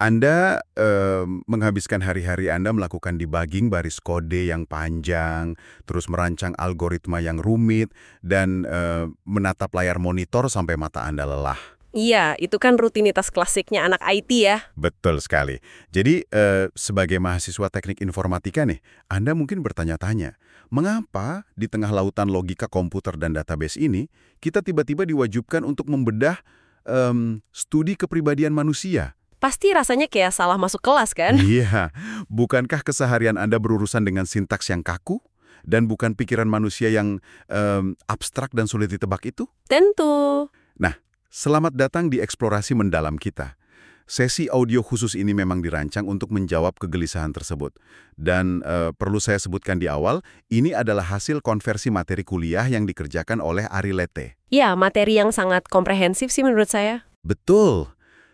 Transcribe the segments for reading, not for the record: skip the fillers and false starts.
Anda menghabiskan hari-hari Anda melakukan debugging baris kode yang panjang, terus merancang algoritma yang rumit, dan menatap layar monitor sampai mata Anda lelah. Iya, itu kan rutinitas klasiknya anak IT ya. Betul sekali. Jadi, sebagai mahasiswa teknik informatika nih, Anda mungkin bertanya-tanya, mengapa di tengah lautan logika komputer dan database ini, kita tiba-tiba diwajibkan untuk membedah studi kepribadian manusia? Pasti rasanya kayak salah masuk kelas kan? Iya, bukankah keseharian Anda berurusan dengan sintaks yang kaku? Dan bukan pikiran manusia yang abstrak dan sulit ditebak itu? Tentu. Nah, selamat datang di eksplorasi mendalam kita. Sesi audio khusus ini memang dirancang untuk menjawab kegelisahan tersebut. Dan perlu saya sebutkan di awal, ini adalah hasil konversi materi kuliah yang dikerjakan oleh Ari Lete. Ya, materi yang sangat komprehensif sih menurut saya. Betul.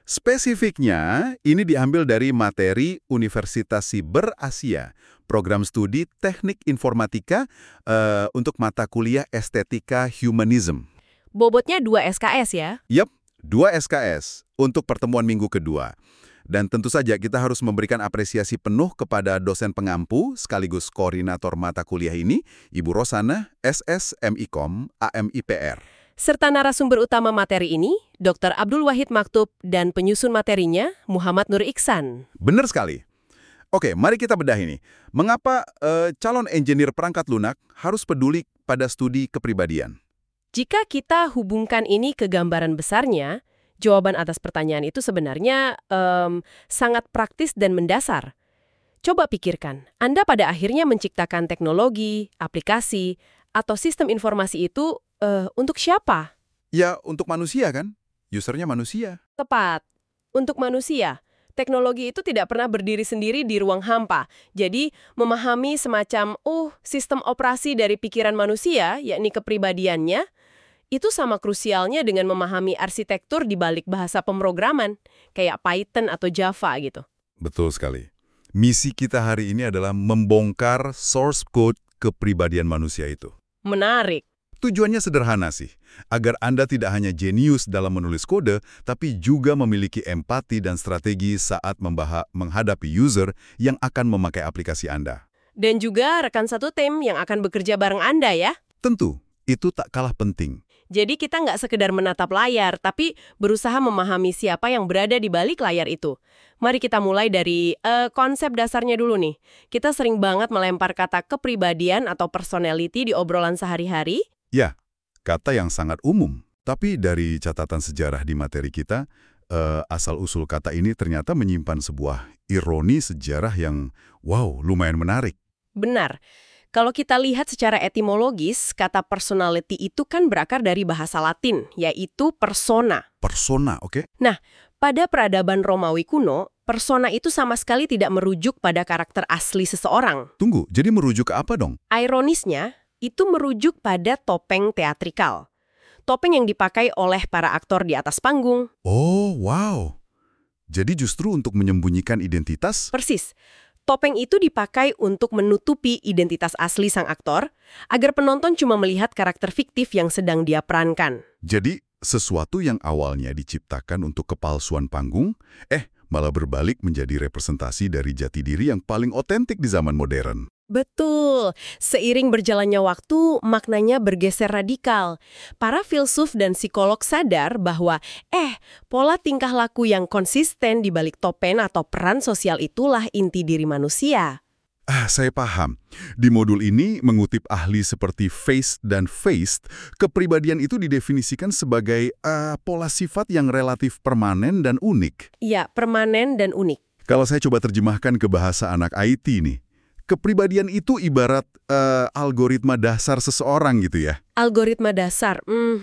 Spesifiknya, ini diambil dari materi Universitas Siber Asia, program studi teknik informatika untuk mata kuliah estetika humanism. Bobotnya 2 SKS ya? Yap, 2 SKS untuk pertemuan minggu kedua. Dan tentu saja kita harus memberikan apresiasi penuh kepada dosen pengampu sekaligus koordinator mata kuliah ini, Ibu Rosana, SS MIKOM, AMIPR. Serta narasumber utama materi ini, Dr. Abdul Wahid Maktub dan penyusun materinya, Muhammad Nur Iksan. Benar sekali. Oke, mari kita bedah ini. Mengapa calon engineer perangkat lunak harus peduli pada studi kepribadian? Jika kita hubungkan ini ke gambaran besarnya, jawaban atas pertanyaan itu sebenarnya sangat praktis dan mendasar. Coba pikirkan, Anda pada akhirnya menciptakan teknologi, aplikasi, atau sistem informasi itu untuk siapa? Ya, untuk manusia kan? Usernya manusia. Tepat. Untuk manusia. Teknologi itu tidak pernah berdiri sendiri di ruang hampa. Jadi, memahami semacam, sistem operasi dari pikiran manusia, yakni kepribadiannya, itu sama krusialnya dengan memahami arsitektur di balik bahasa pemrograman, kayak Python atau Java gitu. Betul sekali. Misi kita hari ini adalah membongkar source code kepribadian manusia itu. Menarik. Tujuannya sederhana sih, agar Anda tidak hanya jenius dalam menulis kode, tapi juga memiliki empati dan strategi saat menghadapi user yang akan memakai aplikasi Anda. Dan juga rekan satu tim yang akan bekerja bareng Anda ya. Tentu, itu tak kalah penting. Jadi kita nggak sekedar menatap layar, tapi berusaha memahami siapa yang berada di balik layar itu. Mari kita mulai dari konsep dasarnya dulu nih. Kita sering banget melempar kata kepribadian atau personality di obrolan sehari-hari. Ya, kata yang sangat umum. Tapi dari catatan sejarah di materi kita, asal-usul kata ini ternyata menyimpan sebuah ironi sejarah yang, lumayan menarik. Benar. Kalau kita lihat secara etimologis, kata personality itu kan berakar dari bahasa Latin, yaitu persona. Persona, oke? Nah, pada peradaban Romawi kuno, persona itu sama sekali tidak merujuk pada karakter asli seseorang. Tunggu, jadi merujuk ke apa dong? Ironisnya, itu merujuk pada topeng teatrikal. Topeng yang dipakai oleh para aktor di atas panggung. Oh, wow. Jadi justru untuk menyembunyikan identitas? Persis. Topeng itu dipakai untuk menutupi identitas asli sang aktor, agar penonton cuma melihat karakter fiktif yang sedang dia perankan. Jadi, sesuatu yang awalnya diciptakan untuk kepalsuan panggung, malah berbalik menjadi representasi dari jati diri yang paling otentik di zaman modern. Betul. Seiring berjalannya waktu, maknanya bergeser radikal. Para filsuf dan psikolog sadar bahwa, pola tingkah laku yang konsisten di balik topeng atau peran sosial itulah inti diri manusia. Saya paham. Di modul ini, mengutip ahli seperti Feist dan Feist, kepribadian itu didefinisikan sebagai pola sifat yang relatif permanen dan unik. Iya, permanen dan unik. Kalau saya coba terjemahkan ke bahasa anak IT nih, kepribadian itu ibarat algoritma dasar seseorang gitu ya. Algoritma dasar,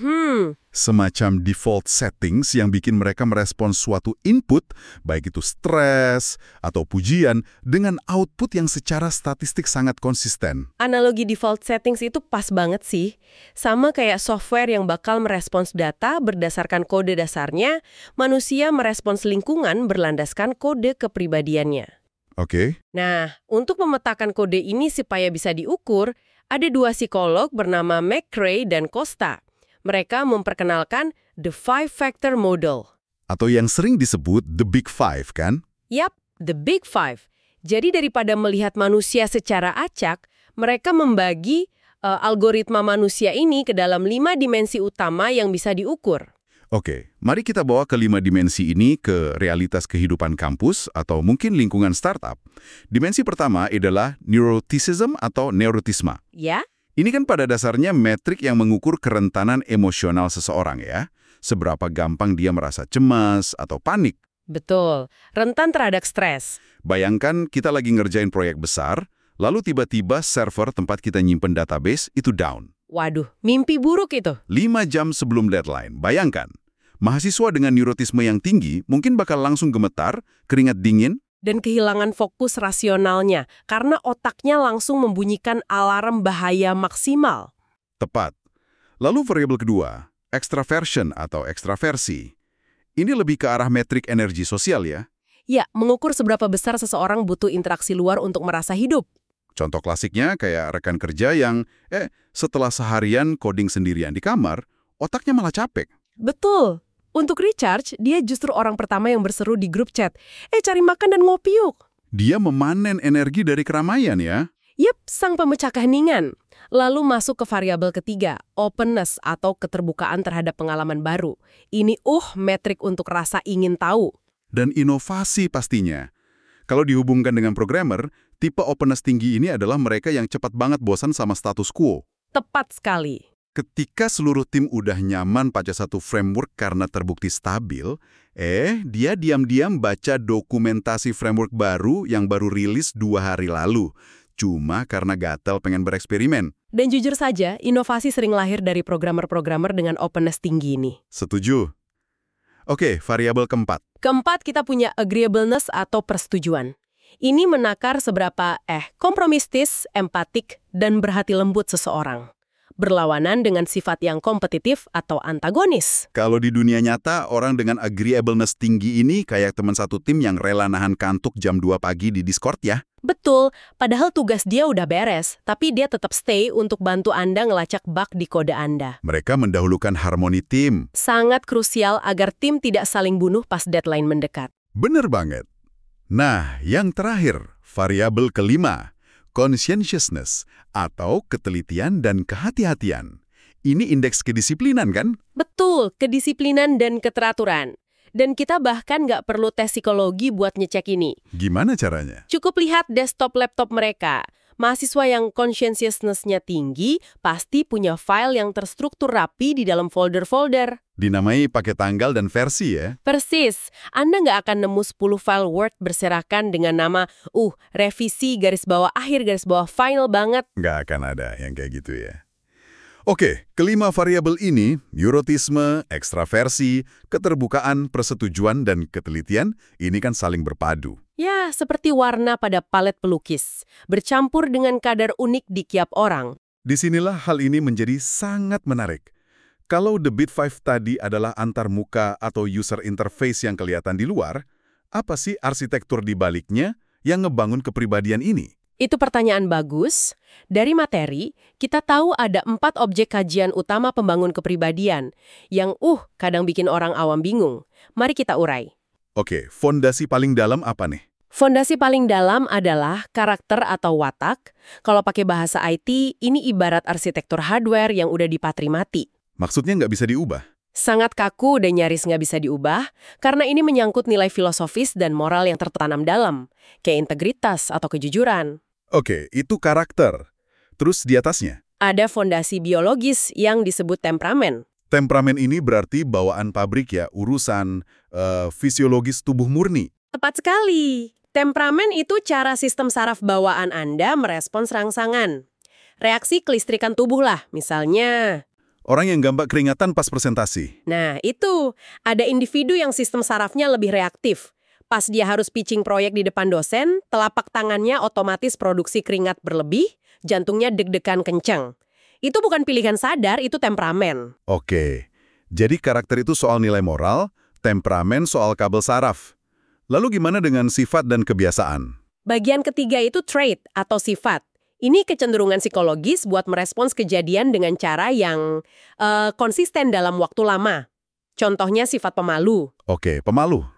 Semacam default settings yang bikin mereka merespons suatu input, baik itu stres atau pujian, dengan output yang secara statistik sangat konsisten. Analogi default settings itu pas banget sih. Sama kayak software yang bakal merespons data berdasarkan kode dasarnya, manusia merespons lingkungan berlandaskan kode kepribadiannya. Oke. Nah, untuk memetakan kode ini supaya bisa diukur, ada 2 psikolog bernama McCrae dan Costa. Mereka memperkenalkan The Five Factor Model. Atau yang sering disebut The Big Five, kan? Yap, the Big Five. Jadi daripada melihat manusia secara acak, mereka membagi algoritma manusia ini ke dalam 5 dimensi utama yang bisa diukur. Oke, mari kita bawa ke 5 dimensi ini ke realitas kehidupan kampus atau mungkin lingkungan startup. Dimensi pertama adalah neuroticism atau neurotisma. Ya? Ini kan pada dasarnya metrik yang mengukur kerentanan emosional seseorang ya. Seberapa gampang dia merasa cemas atau panik. Betul, rentan terhadap stres. Bayangkan kita lagi ngerjain proyek besar, lalu tiba-tiba server tempat kita nyimpen database itu down. Waduh, mimpi buruk itu. 5 jam sebelum deadline, bayangkan. Mahasiswa dengan neurotisme yang tinggi mungkin bakal langsung gemetar, keringat dingin, Dan kehilangan fokus rasionalnya, karena otaknya langsung membunyikan alarm bahaya maksimal. tepat. Lalu variabel kedua, extraversion atau ekstraversi. Ini lebih ke arah metrik energi sosial ya. Ya, mengukur seberapa besar seseorang butuh interaksi luar untuk merasa hidup. Contoh klasiknya kayak rekan kerja yang, setelah seharian coding sendirian di kamar, otaknya malah capek. Betul. Untuk recharge, dia justru orang pertama yang berseru di grup chat. Cari makan dan ngopi yuk. Dia memanen energi dari keramaian ya. Yep, sang pemecah keheningan. Lalu masuk ke variabel ketiga, openness atau keterbukaan terhadap pengalaman baru. Ini metrik untuk rasa ingin tahu. Dan inovasi pastinya. Kalau dihubungkan dengan programmer, tipe openness tinggi ini adalah mereka yang cepat banget bosan sama status quo. Tepat sekali. Ketika seluruh tim udah nyaman pada satu framework karena terbukti stabil, dia diam-diam baca dokumentasi framework baru yang baru rilis 2 hari lalu. Cuma karena gatel pengen bereksperimen. Dan jujur saja, inovasi sering lahir dari programmer-programmer dengan openness tinggi ini. Setuju? Oke, variabel keempat. Keempat, kita punya agreeableness atau persetujuan. Ini menakar seberapa kompromistis, empatik, dan berhati lembut seseorang. Berlawanan dengan sifat yang kompetitif atau antagonis. Kalau di dunia nyata, orang dengan agreeableness tinggi ini kayak teman satu tim yang rela nahan kantuk jam 2 pagi di Discord ya. Betul, padahal tugas dia udah beres, tapi dia tetap stay untuk bantu Anda ngelacak bug di kode Anda. Mereka mendahulukan harmoni tim. Sangat krusial agar tim tidak saling bunuh pas deadline mendekat. Bener banget. Nah, yang terakhir, variabel kelima. Conscientiousness, atau ketelitian dan kehati-hatian. Ini indeks kedisiplinan kan? Betul, kedisiplinan dan keteraturan. Dan kita bahkan nggak perlu tes psikologi buat ngecek ini. Gimana caranya? Cukup lihat desktop laptop mereka. Mahasiswa yang conscientiousness-nya tinggi pasti punya file yang terstruktur rapi di dalam folder-folder. Dinamai pakai tanggal dan versi ya? Persis, Anda nggak akan nemu 10 file Word berserakan dengan nama, revisi garis bawah akhir garis bawah final banget. Nggak akan ada yang kayak gitu ya. Oke, kelima variabel ini, neurotisme, ekstraversi, keterbukaan, persetujuan, dan ketelitian, ini kan saling berpadu. Ya, seperti warna pada palet pelukis, bercampur dengan kadar unik di tiap orang. Disinilah hal ini menjadi sangat menarik. Kalau The Big Five tadi adalah antar muka atau user interface yang kelihatan di luar, apa sih arsitektur di baliknya yang ngebangun kepribadian ini? Itu pertanyaan bagus. Dari materi, kita tahu ada 4 objek kajian utama pembangun kepribadian yang kadang bikin orang awam bingung. Mari kita urai. Oke, fondasi paling dalam apa nih? Fondasi paling dalam adalah karakter atau watak. Kalau pakai bahasa IT, ini ibarat arsitektur hardware yang udah dipatri mati. Maksudnya nggak bisa diubah? Sangat kaku dan nyaris nggak bisa diubah, karena ini menyangkut nilai filosofis dan moral yang tertanam dalam, kayak integritas atau kejujuran. Oke, itu karakter. Terus di atasnya? Ada fondasi biologis yang disebut temperamen. Temperamen ini berarti bawaan pabrik ya, urusan fisiologis tubuh murni. Tepat sekali. Temperamen itu cara sistem saraf bawaan Anda merespons rangsangan. Reaksi kelistrikan tubuh lah, misalnya. Orang yang gampang keringatan pas presentasi. Nah, itu. Ada individu yang sistem sarafnya lebih reaktif. Pas dia harus pitching proyek di depan dosen, telapak tangannya otomatis produksi keringat berlebih, jantungnya deg-degan kencang. Itu bukan pilihan sadar, itu temperamen. Oke, jadi karakter itu soal nilai moral, temperamen soal kabel saraf. Lalu gimana dengan sifat dan kebiasaan? Bagian ketiga itu trait atau sifat. Ini kecenderungan psikologis buat merespons kejadian dengan cara yang konsisten dalam waktu lama. Contohnya sifat pemalu. Oke, pemalu.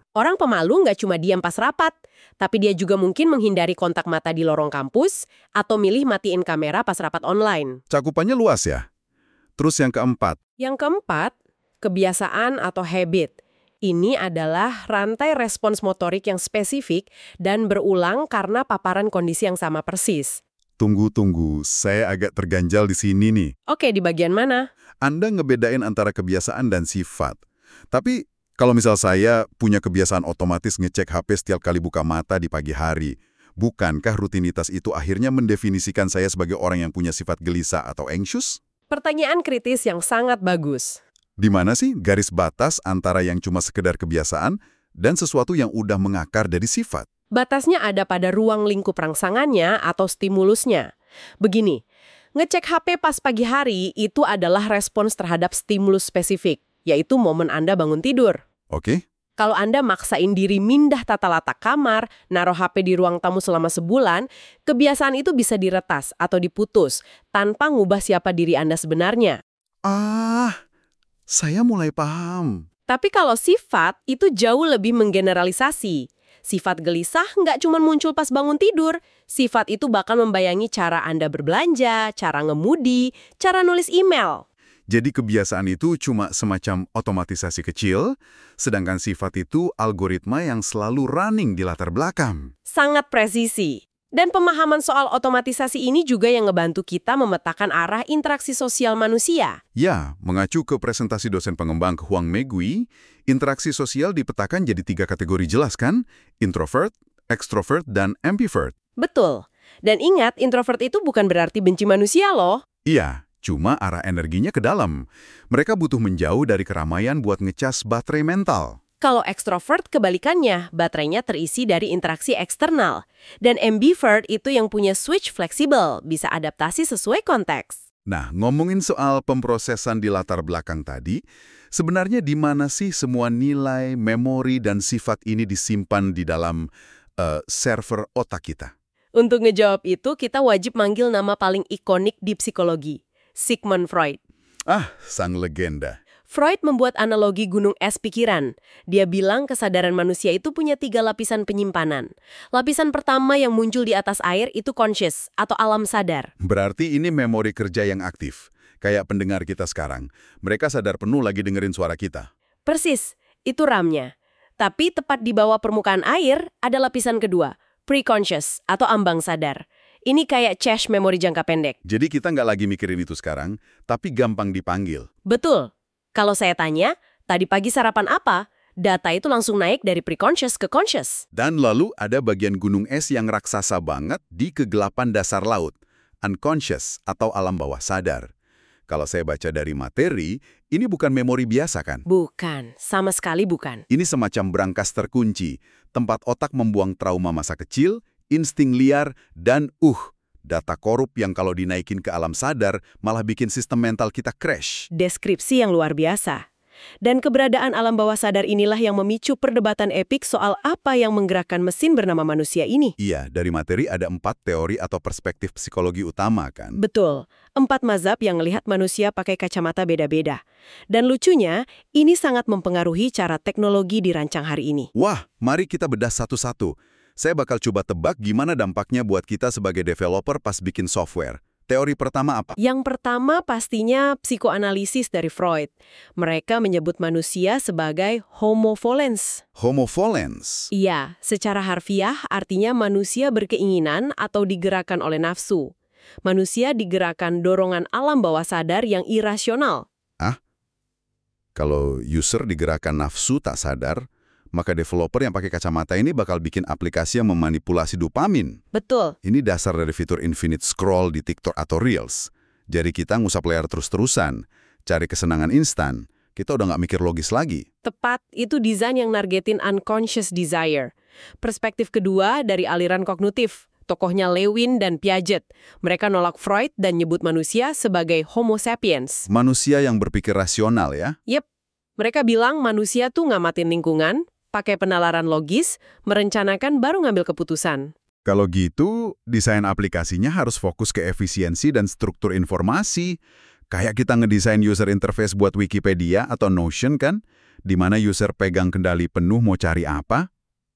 Orang pemalu nggak cuma diam pas rapat, tapi dia juga mungkin menghindari kontak mata di lorong kampus atau milih matiin kamera pas rapat online. Cakupannya luas ya. Terus yang keempat, Yang keempat, kebiasaan atau habit. Ini adalah rantai respons motorik yang spesifik dan berulang karena paparan kondisi yang sama persis. tunggu, saya agak terganjal di sini nih. Oke, di bagian mana? Anda ngebedain antara kebiasaan dan sifat. Tapi kalau misal saya punya kebiasaan otomatis ngecek HP setiap kali buka mata di pagi hari, bukankah rutinitas itu akhirnya mendefinisikan saya sebagai orang yang punya sifat gelisah atau anxious? Pertanyaan kritis yang sangat bagus. Di mana sih garis batas antara yang cuma sekedar kebiasaan dan sesuatu yang udah mengakar dari sifat? Batasnya ada pada ruang lingkup rangsangannya atau stimulusnya. Begini, ngecek HP pas pagi hari itu adalah respons terhadap stimulus spesifik, yaitu momen Anda bangun tidur. Oke? Kalau Anda maksain diri mindah tata letak kamar, naruh HP di ruang tamu selama sebulan, kebiasaan itu bisa diretas atau diputus tanpa ngubah siapa diri Anda sebenarnya. Saya mulai paham. Tapi kalau sifat, itu jauh lebih menggeneralisasi. Sifat gelisah nggak cuma muncul pas bangun tidur. Sifat itu bahkan membayangi cara Anda berbelanja, cara ngemudi, cara nulis email. Jadi kebiasaan itu cuma semacam otomatisasi kecil, sedangkan sifat itu algoritma yang selalu running di latar belakang. Sangat presisi. Dan pemahaman soal otomatisasi ini juga yang ngebantu kita memetakan arah interaksi sosial manusia. Ya, mengacu ke presentasi dosen pengembang Huang Megui, interaksi sosial dipetakan jadi 3 kategori jelas kan? Introvert, extrovert, dan ambivert. Betul. Dan ingat, introvert itu bukan berarti benci manusia loh. Iya, cuma arah energinya ke dalam. Mereka butuh menjauh dari keramaian buat ngecas baterai mental. Kalau ekstrovert kebalikannya, baterainya terisi dari interaksi eksternal. Dan ambivert itu yang punya switch fleksibel, bisa adaptasi sesuai konteks. Nah, ngomongin soal pemrosesan di latar belakang tadi, sebenarnya di mana sih semua nilai, memori, dan sifat ini disimpan di dalam server otak kita? Untuk ngejawab itu, kita wajib manggil nama paling ikonik di psikologi, Sigmund Freud. Sang legenda. Freud membuat analogi gunung es pikiran. Dia bilang kesadaran manusia itu punya 3 lapisan penyimpanan. Lapisan pertama yang muncul di atas air itu conscious atau alam sadar. Berarti ini memori kerja yang aktif. Kayak pendengar kita sekarang. Mereka sadar penuh lagi dengerin suara kita. Persis, itu RAM-nya. Tapi tepat di bawah permukaan air ada lapisan kedua, pre-conscious atau ambang sadar. Ini kayak cache memori jangka pendek. Jadi kita nggak lagi mikirin itu sekarang, tapi gampang dipanggil. Betul. Kalau saya tanya, tadi pagi sarapan apa? Data itu langsung naik dari pre-conscious ke conscious. Dan lalu ada bagian gunung es yang raksasa banget di kegelapan dasar laut. Unconscious atau alam bawah sadar. Kalau saya baca dari materi, ini bukan memori biasa kan? Bukan, sama sekali bukan. Ini semacam brankas terkunci, tempat otak membuang trauma masa kecil, insting liar, dan data korup yang kalau dinaikin ke alam sadar malah bikin sistem mental kita crash. Deskripsi yang luar biasa. Dan keberadaan alam bawah sadar inilah yang memicu perdebatan epik soal apa yang menggerakkan mesin bernama manusia ini. Iya, dari materi ada 4 teori atau perspektif psikologi utama kan? Betul, 4 mazhab yang melihat manusia pakai kacamata beda-beda. Dan lucunya, ini sangat mempengaruhi cara teknologi dirancang hari ini. Wah, mari kita bedah satu-satu. Saya bakal coba tebak gimana dampaknya buat kita sebagai developer pas bikin software. Teori pertama apa? Yang pertama pastinya psikoanalisis dari Freud. Mereka menyebut manusia sebagai homo volens. Homo volens. Iya, secara harfiah artinya manusia berkeinginan atau digerakkan oleh nafsu. Manusia digerakkan dorongan alam bawah sadar yang irasional. Kalau user digerakkan nafsu tak sadar, maka developer yang pakai kacamata ini bakal bikin aplikasi yang memanipulasi dopamin. Betul. Ini dasar dari fitur infinite scroll di TikTok atau Reels. Jadi kita ngusap layar terus-terusan, cari kesenangan instan. Kita udah nggak mikir logis lagi. Tepat, itu desain yang nargetin unconscious desire. Perspektif kedua dari aliran kognitif, tokohnya Lewin dan Piaget. Mereka nolak Freud dan nyebut manusia sebagai homo sapiens. Manusia yang berpikir rasional ya? Yep, mereka bilang manusia tuh ngamatin lingkungan, pakai penalaran logis, merencanakan baru ngambil keputusan. Kalau gitu, desain aplikasinya harus fokus ke efisiensi dan struktur informasi. Kayak kita ngedesain user interface buat Wikipedia atau Notion kan, di mana user pegang kendali penuh mau cari apa.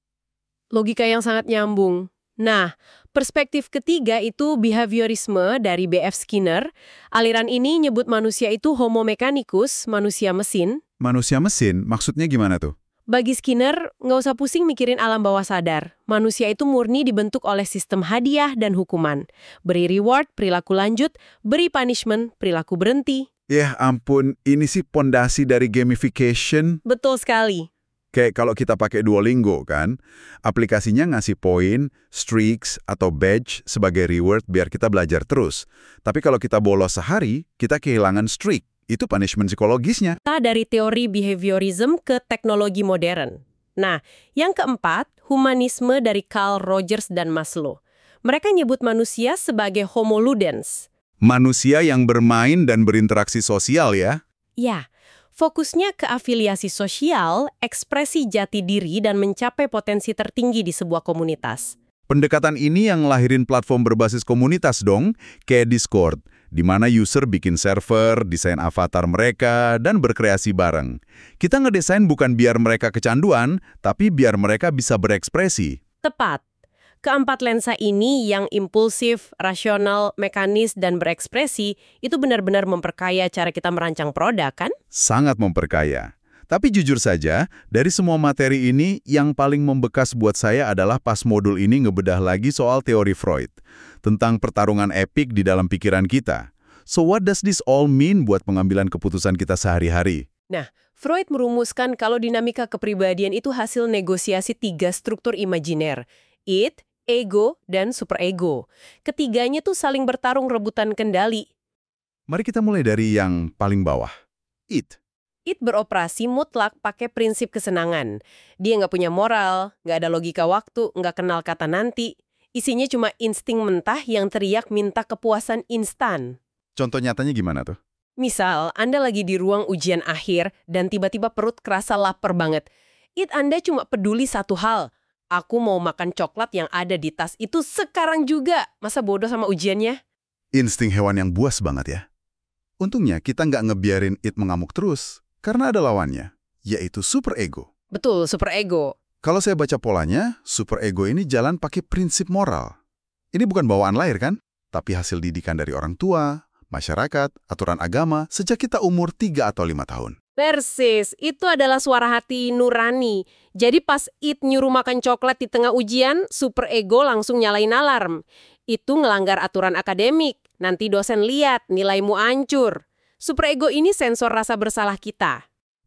Logika yang sangat nyambung. Nah, perspektif ketiga itu behaviorisme dari B.F. Skinner. Aliran ini nyebut manusia itu homo mechanicus, manusia mesin. Manusia mesin, maksudnya gimana tuh? Bagi Skinner, nggak usah pusing mikirin alam bawah sadar. Manusia itu murni dibentuk oleh sistem hadiah dan hukuman. Beri reward, perilaku lanjut. Beri punishment, perilaku berhenti. Ya ampun, ini sih pondasi dari gamification. Betul sekali. Kayak kalau kita pakai Duolingo kan, aplikasinya ngasih poin, streaks, atau badge sebagai reward biar kita belajar terus. Tapi kalau kita bolos sehari, kita kehilangan streak. Itu punishment psikologisnya. Kita dari teori behaviorism ke teknologi modern. Nah, yang keempat, humanisme dari Carl Rogers dan Maslow. Mereka nyebut manusia sebagai homo ludens. Manusia yang bermain dan berinteraksi sosial ya. Ya, fokusnya ke afiliasi sosial, ekspresi jati diri, dan mencapai potensi tertinggi di sebuah komunitas. Pendekatan ini yang ngelahirin platform berbasis komunitas dong, kayak Discord, di mana user bikin server, desain avatar mereka, dan berkreasi bareng. Kita ngedesain bukan biar mereka kecanduan, tapi biar mereka bisa berekspresi. Tepat. Keempat lensa ini yang impulsif, rasional, mekanis, dan berekspresi, itu benar-benar memperkaya cara kita merancang produk, kan? Sangat memperkaya. Tapi jujur saja, dari semua materi ini, yang paling membekas buat saya adalah pas modul ini ngebedah lagi soal teori Freud, tentang pertarungan epik di dalam pikiran kita. So what does this all mean buat pengambilan keputusan kita sehari-hari? Nah, Freud merumuskan kalau dinamika kepribadian itu hasil negosiasi 3 struktur imajiner. Id, ego, dan superego. Ketiganya tuh saling bertarung rebutan kendali. Mari kita mulai dari yang paling bawah. Id. Id beroperasi mutlak pakai prinsip kesenangan. Dia nggak punya moral, nggak ada logika waktu, nggak kenal kata nanti. Isinya cuma insting mentah yang teriak minta kepuasan instan. Contoh nyatanya gimana tuh? Misal, Anda lagi di ruang ujian akhir dan tiba-tiba perut kerasa lapar banget. Id Anda cuma peduli satu hal. Aku mau makan coklat yang ada di tas itu sekarang juga. Masa bodoh sama ujiannya? Insting hewan yang buas banget ya. Untungnya kita nggak ngebiarin Id mengamuk terus. Karena ada lawannya, yaitu superego. Betul, superego. Kalau saya baca polanya, superego ini jalan pakai prinsip moral. Ini bukan bawaan lahir kan? Tapi hasil didikan dari orang tua, masyarakat, aturan agama, sejak kita umur 3 atau 5 tahun. Persis, itu adalah suara hati nurani. Jadi pas Id nyuruh makan coklat di tengah ujian, superego langsung nyalain alarm. Itu ngelanggar aturan akademik. Nanti dosen lihat, nilaimu hancur. Superego ini sensor rasa bersalah kita.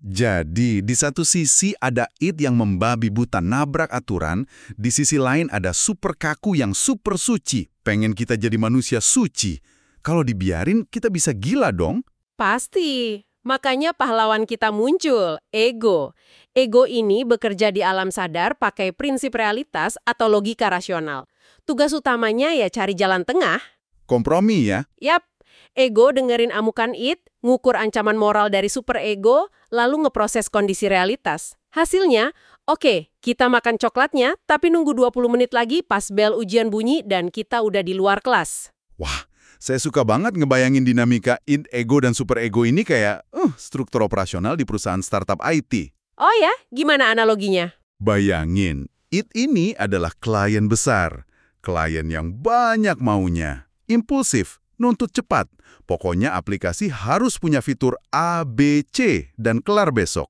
Jadi, di satu sisi ada Id yang membabi buta nabrak aturan, di sisi lain ada super kaku yang super suci, pengen kita jadi manusia suci. Kalau dibiarin, kita bisa gila dong. Pasti. Makanya pahlawan kita muncul, ego. Ego ini bekerja di alam sadar pakai prinsip realitas atau logika rasional. Tugas utamanya ya cari jalan tengah. Kompromi ya. Yap. Ego dengerin amukan Id, ngukur ancaman moral dari superego, lalu ngeproses kondisi realitas. Hasilnya, oke, kita makan coklatnya, tapi nunggu 20 menit lagi pas bel ujian bunyi dan kita udah di luar kelas. Wah, saya suka banget ngebayangin dinamika Id, ego, dan superego ini kayak struktur operasional di perusahaan startup IT. Oh ya, gimana analoginya? Bayangin, Id ini adalah klien besar. Klien yang banyak maunya. Impulsif, nuntut cepat. Pokoknya aplikasi harus punya fitur A, B, C, dan kelar besok.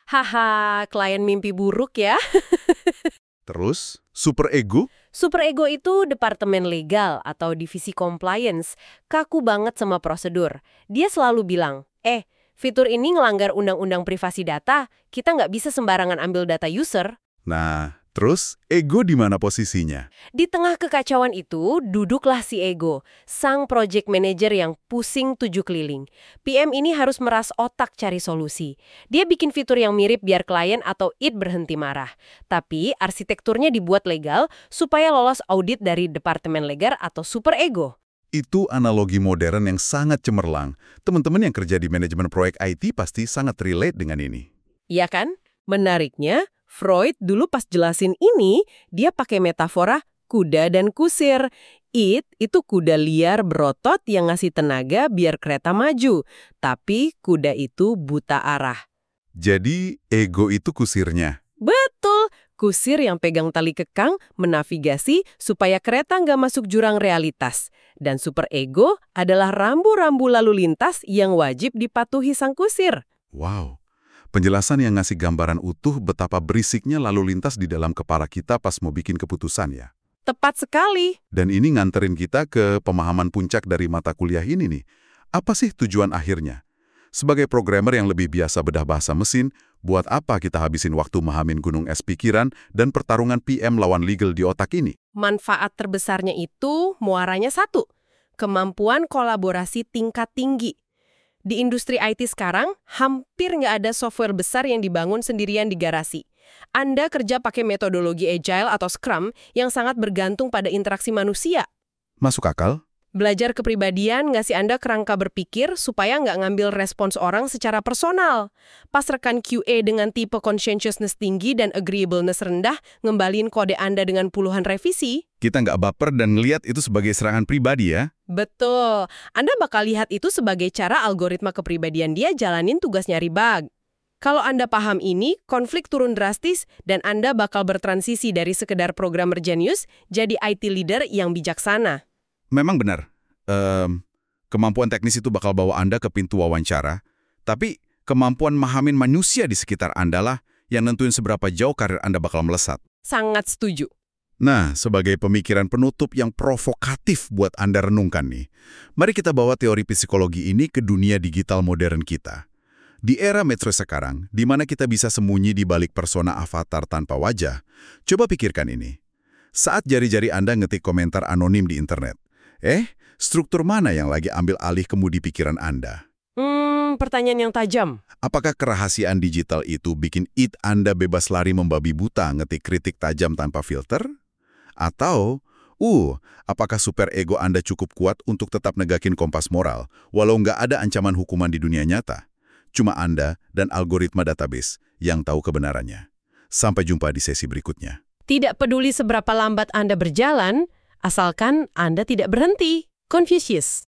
Haha, klien mimpi buruk ya. Terus, superego? Superego itu departemen legal atau divisi compliance. Kaku banget sama prosedur. Dia selalu bilang, fitur ini ngelanggar undang-undang privasi data. Kita nggak bisa sembarangan ambil data user. Nah, terus ego di mana posisinya? Di tengah kekacauan itu, duduklah si ego, sang project manager yang pusing 7 keliling. PM ini harus meras otak cari solusi. Dia bikin fitur yang mirip biar klien atau Id berhenti marah. Tapi arsitekturnya dibuat legal supaya lolos audit dari departemen legal atau superego. Itu analogi modern yang sangat cemerlang. Teman-teman yang kerja di manajemen proyek IT pasti sangat relate dengan ini. Iya kan? Menariknya, Freud dulu pas jelasin ini, dia pakai metafora kuda dan kusir. It itu kuda liar berotot yang ngasih tenaga biar kereta maju, tapi kuda itu buta arah. Jadi ego itu kusirnya. Betul, kusir yang pegang tali kekang menavigasi supaya kereta nggak masuk jurang realitas. Dan superego adalah rambu-rambu lalu lintas yang wajib dipatuhi sang kusir. Wow, penjelasan yang ngasih gambaran utuh betapa berisiknya lalu lintas di dalam kepala kita pas mau bikin keputusan ya. Tepat sekali. Dan ini nganterin kita ke pemahaman puncak dari mata kuliah ini nih. Apa sih tujuan akhirnya? Sebagai programmer yang lebih biasa bedah bahasa mesin, buat apa kita habisin waktu memahamin gunung es pikiran dan pertarungan PM lawan legal di otak ini? Manfaat terbesarnya itu muaranya satu, kemampuan kolaborasi tingkat tinggi. Di industri IT sekarang, hampir nggak ada software besar yang dibangun sendirian di garasi. Anda kerja pakai metodologi Agile atau Scrum yang sangat bergantung pada interaksi manusia. Masuk akal? Belajar kepribadian ngasih Anda kerangka berpikir supaya nggak ngambil respons orang secara personal. Pas rekan QA dengan tipe conscientiousness tinggi dan agreeableness rendah ngembalin kode Anda dengan puluhan revisi. Kita nggak baper dan ngelihat itu sebagai serangan pribadi ya? Betul. Anda bakal lihat itu sebagai cara algoritma kepribadian dia jalanin tugas nyari bug. Kalau Anda paham ini, konflik turun drastis dan Anda bakal bertransisi dari sekedar programmer jenius jadi IT leader yang bijaksana. Memang benar. Kemampuan teknis itu bakal bawa Anda ke pintu wawancara, tapi kemampuan mahamin manusia di sekitar Anda lah yang nentuin seberapa jauh karir Anda bakal melesat. Sangat setuju. Nah, sebagai pemikiran penutup yang provokatif buat Anda renungkan nih, mari kita bawa teori psikologi ini ke dunia digital modern kita. Di era metro sekarang, di mana kita bisa sembunyi di balik persona avatar tanpa wajah, coba pikirkan ini. Saat jari-jari Anda ngetik komentar anonim di internet, struktur mana yang lagi ambil alih kemudi pikiran Anda? Pertanyaan yang tajam. Apakah kerahasiaan digital itu bikin Anda bebas lari membabi buta ngetik kritik tajam tanpa filter? Atau, apakah superego Anda cukup kuat untuk tetap negakin kompas moral, walau nggak ada ancaman hukuman di dunia nyata? Cuma Anda dan algoritma database yang tahu kebenarannya. Sampai jumpa di sesi berikutnya. Tidak peduli seberapa lambat Anda berjalan, asalkan Anda tidak berhenti. Confucius.